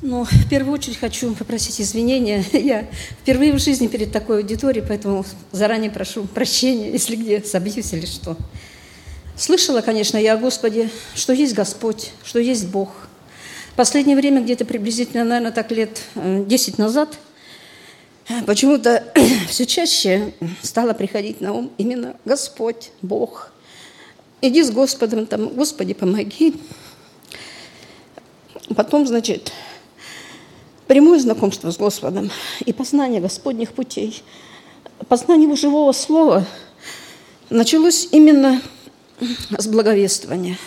Ну, в первую очередь хочу попросить извинения. Я впервые в жизни перед такой аудиторией, поэтому заранее прошу прощения, если где собьюсь или что. Слышала, конечно, я о Господе, что есть Господь, что есть Бог. В последнее время, где-то приблизительно, наверное, так лет 10 назад, почему-то все чаще стало приходить на ум именно Господь, Бог. Иди с Господом, там, Господи, помоги. Потом, значит, прямое знакомство с Господом и познание Господних путей, познание Его живого слова началось именно с благовествования.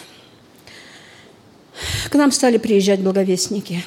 К нам стали приезжать благовестники,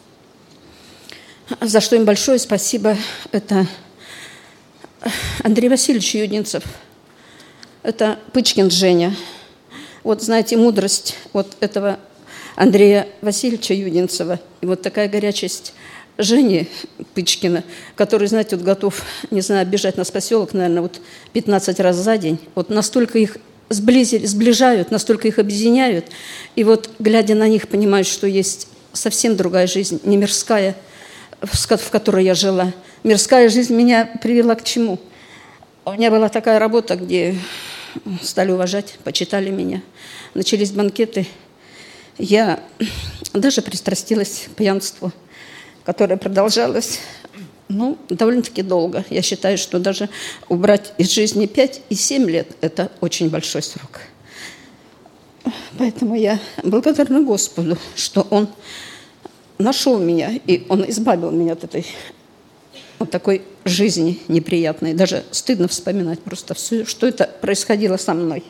за что им большое спасибо. Это Андрей Васильевич Юдинцев, это Пычкин Женя. Вот знаете, мудрость вот этого Андрея Васильевича Юдинцева и вот такая горячесть Жени Пычкина, который, знаете, вот готов, не знаю, бежать нас в поселок, наверное, вот 15 раз за день. Вот настолько их сближают, настолько их объединяют. И вот, глядя на них, понимаешь, что есть совсем другая жизнь, не мирская, в которой я жила. Мирская жизнь меня привела к чему? У меня была такая работа, где стали уважать, почитали меня. Начались банкеты. Я даже пристрастилась к пьянству, которое продолжалось, довольно-таки долго. Я считаю, что даже убрать из жизни 5 и 7 лет – это очень большой срок. Поэтому я благодарна Господу, что Он нашел меня, и Он избавил меня от этой вот такой жизни неприятной. Даже стыдно вспоминать просто все, что это происходило со мной.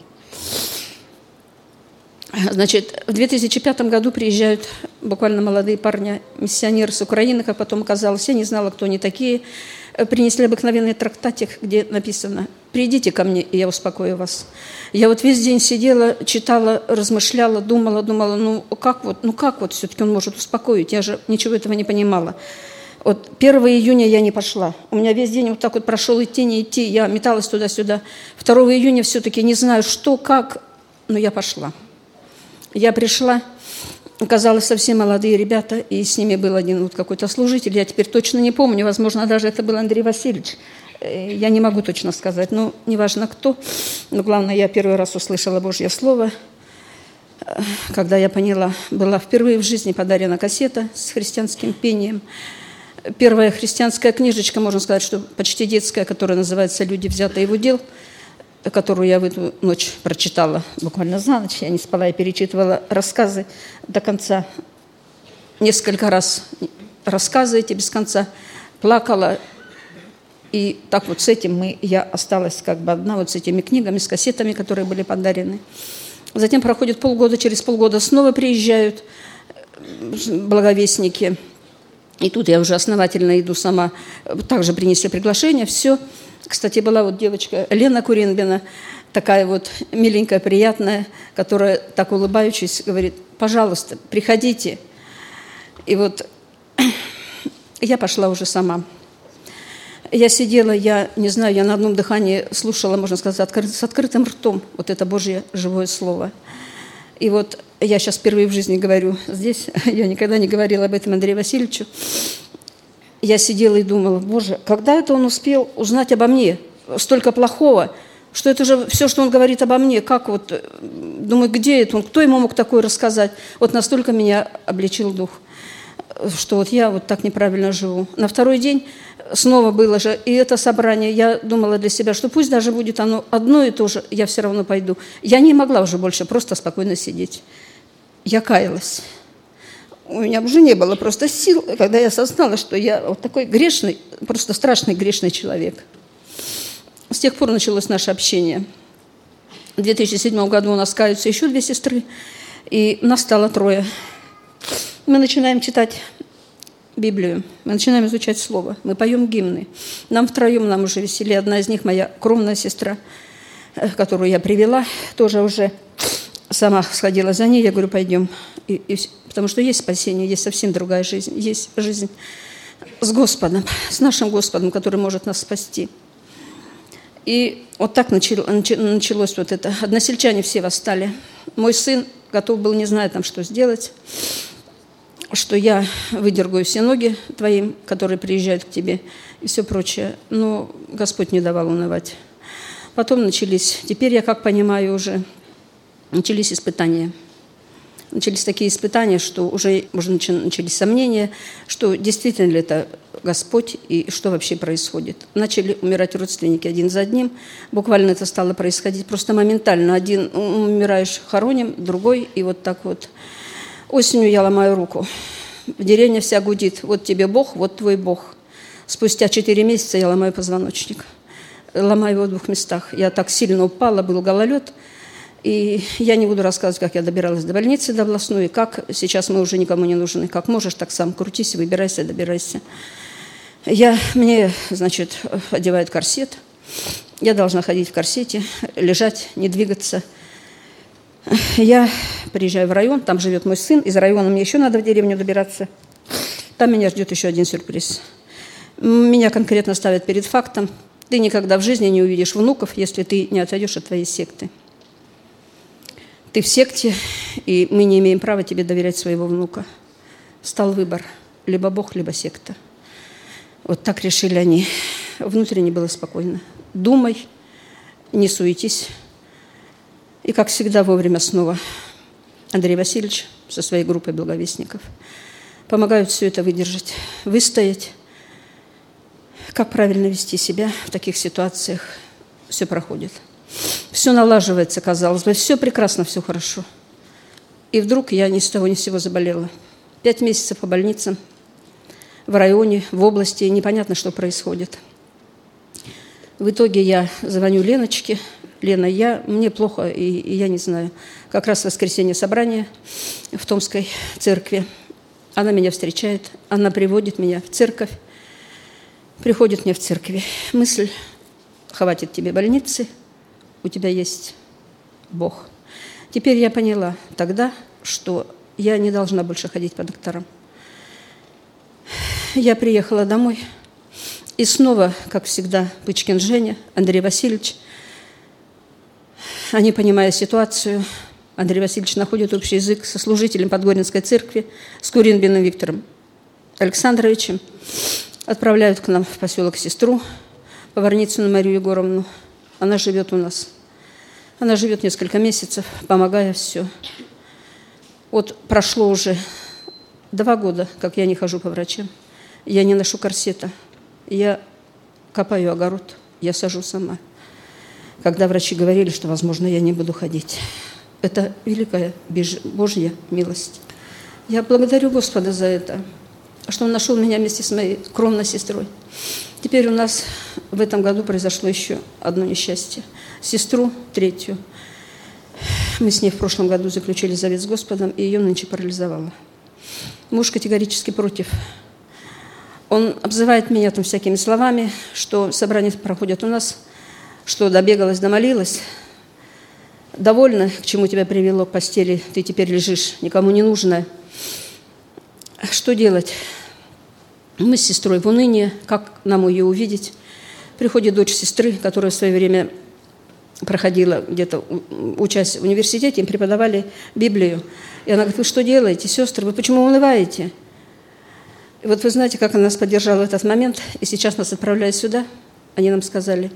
Значит, в 2005 году приезжают буквально молодые парни, миссионеры с Украины, как потом оказалось. Я не знала, кто они такие. Принесли обыкновенный трактатик, где написано: «Придите ко мне, и я успокою вас». Я вот весь день сидела, читала, размышляла, думала, как вот все-таки он может успокоить? Я же ничего этого не понимала. Вот 1 июня я не пошла. У меня весь день вот так вот прошел идти, не идти. Я металась туда-сюда. 2 июня все-таки не знаю, что, как, но я пошла. Я пришла, оказалось, совсем молодые ребята, и с ними был один вот какой-то служитель, я теперь точно не помню, возможно, даже это был Андрей Васильевич. Я не могу точно сказать, неважно кто. Но главное, я первый раз услышала Божье Слово, когда я поняла, была впервые в жизни подарена кассета с христианским пением. Первая христианская книжечка, можно сказать, что почти детская, которая называется «Люди, взятые в удел», которую я в эту ночь прочитала буквально за ночь. Я не спала, я перечитывала рассказы до конца. Несколько раз рассказы эти без конца. Плакала. И так вот с этим я осталась как бы одна, вот с этими книгами, с кассетами, которые были подарены. Затем проходит полгода, через полгода снова приезжают благовестники. И тут я уже основательно иду сама. Также принесли приглашение, все. Кстати, была вот девочка Лена Куренбина, такая вот миленькая, приятная, которая, так улыбаючись, говорит: «Пожалуйста, приходите». И вот я пошла уже сама. Я сидела, я не знаю, я на одном дыхании слушала, можно сказать, с открытым ртом вот это Божье живое слово. И вот я сейчас впервые в жизни говорю здесь, я никогда не говорила об этом Андрею Васильевичу. Я сидела и думала: Боже, когда это он успел узнать обо мне столько плохого, что это же все, что он говорит обо мне, как вот, думаю, где это он, кто ему мог такое рассказать? Вот настолько меня обличил Дух, что вот я вот так неправильно живу. На второй день снова было же и это собрание. Я думала для себя, что пусть даже будет оно одно и то же, я все равно пойду. Я не могла уже больше просто спокойно сидеть. Я каялась. У меня уже не было просто сил, когда я осознала, что я вот такой грешный, просто страшный грешный человек. С тех пор началось наше общение. В 2007 году у нас каются еще 2 сестры, и нас стало 3. Мы начинаем читать Библию, мы начинаем изучать Слово, мы поем гимны. Нам втроем, нам уже веселее. Одна из них моя кровная сестра, которую я привела, тоже уже сама сходила за ней. Я говорю: пойдем. Потому что есть спасение, есть совсем другая жизнь. Есть жизнь с Господом, с нашим Господом, который может нас спасти. И вот так началось вот это. Односельчане все восстали. Мой сын готов был, не знаю там, что сделать. что я выдергаю все ноги твоим, которые приезжают к тебе, и все прочее. Но Господь не давал унывать. Потом начались, теперь я как понимаю уже, начались испытания. Начались такие испытания, что уже начались сомнения, что действительно ли это Господь и что вообще происходит. Начали умирать родственники один за одним. Буквально это стало происходить просто моментально. Один умираешь, хороним, другой, и вот так вот. Осенью я ломаю руку. Деревня вся гудит. Вот тебе Бог, вот твой Бог. Спустя 4 месяца я ломаю позвоночник. Ломаю его в 2 местах. Я так сильно упала, был гололед. И я не буду рассказывать, как я добиралась до больницы, до областной, и как сейчас мы уже никому не нужны. Как можешь, так сам крутись, выбирайся, добирайся. Мне, значит, одевают корсет. Я должна ходить в корсете, лежать, не двигаться. Я приезжаю в район, там живет мой сын. Из района мне еще надо в деревню добираться. Там меня ждет еще один сюрприз. Меня конкретно ставят перед фактом. Ты никогда в жизни не увидишь внуков, если ты не отойдешь от твоей секты. Ты в секте, и мы не имеем права тебе доверять своего внука. Стал выбор. Либо Бог, либо секта. Вот так решили они. Внутренне было спокойно. Думай, не суетись. И, как всегда, вовремя снова Андрей Васильевич со своей группой благовестников помогают все это выдержать, выстоять. Как правильно вести себя в таких ситуациях, все проходит. Все налаживается, казалось бы, все прекрасно, все хорошо. И вдруг я ни с того ни с сего заболела. 5 месяцев по больницам, в районе, в области, непонятно, что происходит. В итоге я звоню Леночке. Лена, мне плохо, и я не знаю. Как раз в воскресенье собрание в Томской церкви. Она меня встречает, она приводит меня в церковь. Приходит мне в церкви мысль: хватит тебе больницы, у тебя есть Бог. Теперь я поняла тогда, что я не должна больше ходить по докторам. Я приехала домой, и снова, как всегда, Пычкин Женя, Андрей Васильевич, они, понимая ситуацию, Андрей Васильевич находит общий язык со служителем Подгоринской церкви, с Куринбиным Виктором Александровичем, отправляют к нам в поселок сестру, Поварницыну Марию Егоровну. Она живет у нас. Она живет несколько месяцев, помогая все. Вот прошло уже 2 года, как я не хожу по врачам. Я не ношу корсета. Я копаю огород, я сажу сама. Когда врачи говорили, что, возможно, я не буду ходить. Это великая Божья милость. Я благодарю Господа за это, что Он нашел меня вместе с моей кровной сестрой. Теперь у нас в этом году произошло еще одно несчастье. Сестру, 3-ю. Мы с ней в прошлом году заключили завет с Господом, и ее нынче парализовало. Муж категорически против. Он обзывает меня там всякими словами, что собрания проходят у нас, что добегалась, домолилась. Довольна, к чему тебя привело к постели, ты теперь лежишь, никому не нужная. Что делать? Мы с сестрой в унынии, как нам ее увидеть? Приходит дочь сестры, которая в свое время проходила где-то, учась в университете, им преподавали Библию. И она говорит: вы что делаете, сестры, вы почему унываете? И вот вы знаете, как она нас поддержала в этот момент, и сейчас нас отправляют сюда. Они нам сказали: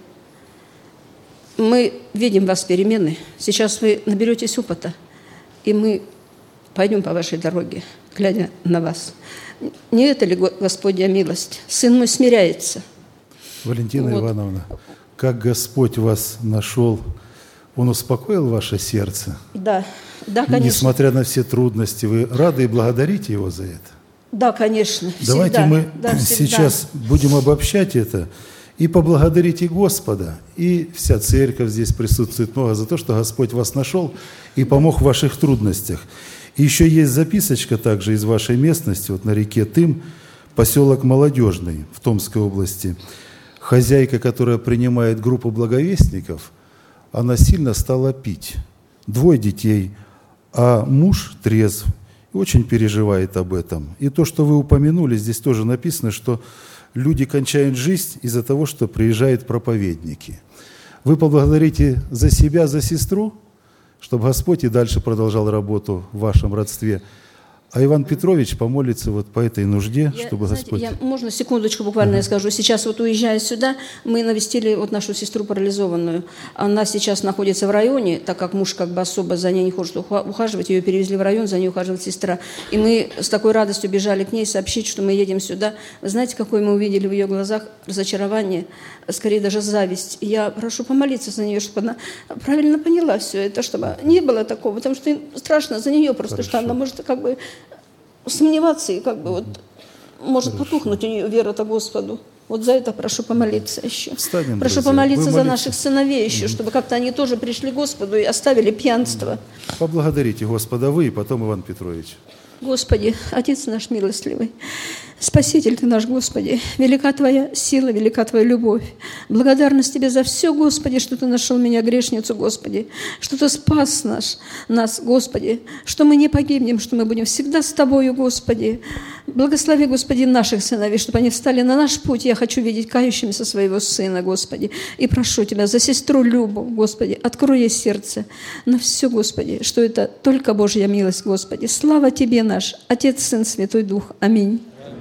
мы видим в вас перемены, сейчас вы наберетесь опыта, и мы пойдем по вашей дороге, глядя на вас. Не это ли Господня милость? Сын мой смиряется. Валентина Ивановна, как Господь вас нашел, Он успокоил ваше сердце? Да, конечно. Несмотря на все трудности, вы рады и благодарите Его за это? Да, конечно. Давайте мы сейчас будем обобщать это и поблагодарите Господа. И вся церковь здесь присутствует много за то, что Господь вас нашел и помог в ваших трудностях. И еще есть записочка также из вашей местности, вот на реке Тым, поселок Молодежный в Томской области. Хозяйка, которая принимает группу благовестников, она сильно стала пить. 2 детей, а муж трезв и очень переживает об этом. И то, что вы упомянули, здесь тоже написано, что люди кончают жизнь из-за того, что приезжают проповедники. Вы поблагодарите за себя, за сестру, чтобы Господь и дальше продолжал работу в вашем родстве. А Иван Петрович помолится вот по этой нужде, чтобы Господь... Можно секундочку буквально я скажу? Сейчас вот уезжая сюда, мы навестили вот нашу сестру парализованную. Она сейчас находится в районе, так как муж как бы особо за ней не хочет ухаживать, ее перевезли в район, за ней ухаживает сестра. И мы с такой радостью бежали к ней сообщить, что мы едем сюда. Вы знаете, какое мы увидели в ее глазах разочарование, скорее даже зависть. И я прошу помолиться за нее, чтобы она правильно поняла все это, чтобы не было такого, потому что страшно за нее просто, что она может как бы сомневаться и как бы вот может потухнуть у нее вера-то Господу. Вот за это прошу помолиться еще. Встанем, прошу друзья. помолиться за наших сыновей еще, чтобы как-то они тоже пришли к Господу и оставили пьянство. Поблагодарите Господа вы и потом Иван Петрович. Господи, Отец наш милостливый, Спаситель Ты наш, Господи, велика Твоя сила, велика Твоя любовь. Благодарность Тебе за все, Господи, что Ты нашел меня, грешницу, Господи, что Ты спас нас, Господи, что мы не погибнем, что мы будем всегда с Тобою, Господи. Благослови, Господи, наших сыновей, чтобы они встали на наш путь. Я хочу видеть кающимся своего сына, Господи. И прошу Тебя за сестру Любу, Господи, открой ей сердце на все, Господи, что это только Божья милость, Господи. Слава Тебе, наш Отец, Сын, Святой Дух. Аминь.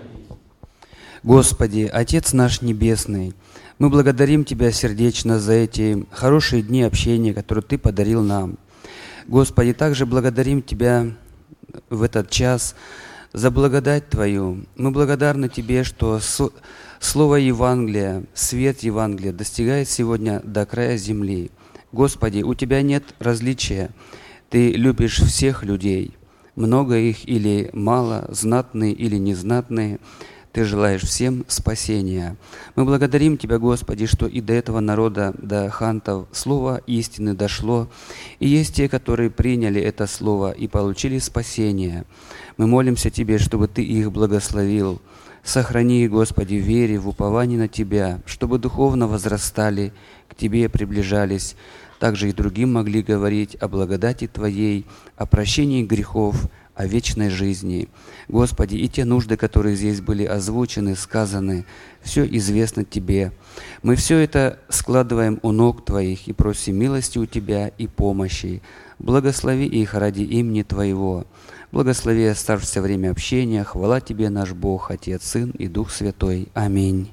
Господи, Отец наш Небесный, мы благодарим Тебя сердечно за эти хорошие дни общения, которые Ты подарил нам. Господи, также благодарим Тебя в этот час за благодать Твою. Мы благодарны Тебе, что Слово Евангелия, свет Евангелия достигает сегодня до края земли. Господи, у Тебя нет различия. Ты любишь всех людей, много их или мало, знатные или незнатные. Ты желаешь всем спасения. Мы благодарим Тебя, Господи, что и до этого народа, до хантов, слово истины дошло, и есть те, которые приняли это слово и получили спасение. Мы молимся Тебе, чтобы Ты их благословил. Сохрани их, Господи, в вере, в уповании на Тебя, чтобы духовно возрастали, к Тебе приближались, также и другим могли говорить о благодати Твоей, о прощении грехов, о вечной жизни. Господи, и те нужды, которые здесь были озвучены, сказаны, все известно Тебе. Мы все это складываем у ног Твоих и просим милости у Тебя и помощи. Благослови их ради имени Твоего. Благослови оставшееся время общения. Хвала Тебе, наш Бог, Отец, Сын и Дух Святой. Аминь.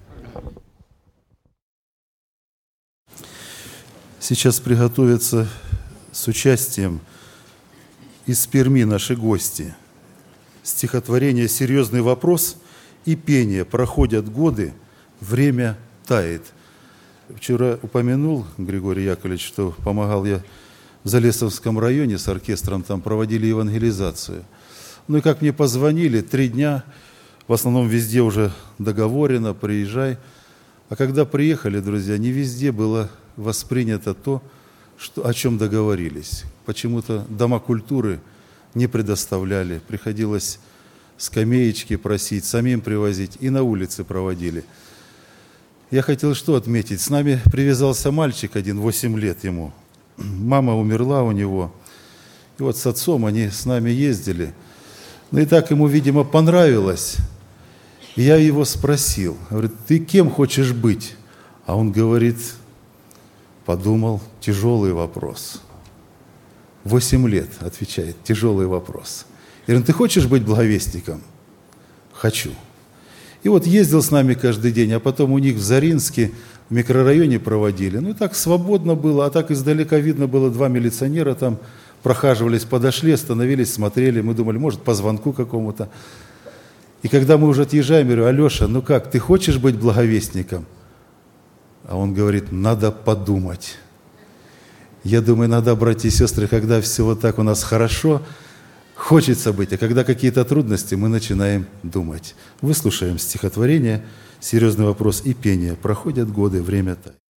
Сейчас приготовятся с участием из Перми наши гости. Стихотворение «Серьезный вопрос» и пение «Проходят годы, время тает». Вчера упомянул Григорий Яковлевич, что помогал я в Залесовском районе с оркестром, там проводили евангелизацию. Ну и как мне позвонили, 3 дня, в основном везде уже договорено, приезжай. А когда приехали, друзья, не везде было воспринято то, о чем договорились. Почему-то дома культуры не предоставляли. Приходилось скамеечки просить, самим привозить. И на улице проводили. Я хотел что отметить. С нами привязался мальчик один, 8 лет ему. Мама умерла у него. И вот с отцом они с нами ездили. Ну и так ему, видимо, понравилось. И я его спросил. Говорит, ты кем хочешь быть? А он говорит... Подумал, тяжелый вопрос. 8 лет, отвечает, тяжелый вопрос. Я говорю, ты хочешь быть благовестником? Хочу. И вот ездил с нами каждый день, а потом у них в Заринске, в микрорайоне проводили. Ну, так свободно было, а так издалека видно было 2 милиционера там прохаживались, подошли, остановились, смотрели. Мы думали, может, по звонку какому-то. И когда мы уже отъезжаем, я говорю, Алеша, ну как, ты хочешь быть благовестником? А он говорит, надо подумать. Я думаю, иногда, братья и сестры, когда все вот так у нас хорошо, хочется быть, а когда какие-то трудности, мы начинаем думать. Выслушаем стихотворение, серьезный вопрос и пение. Проходят годы, время тает.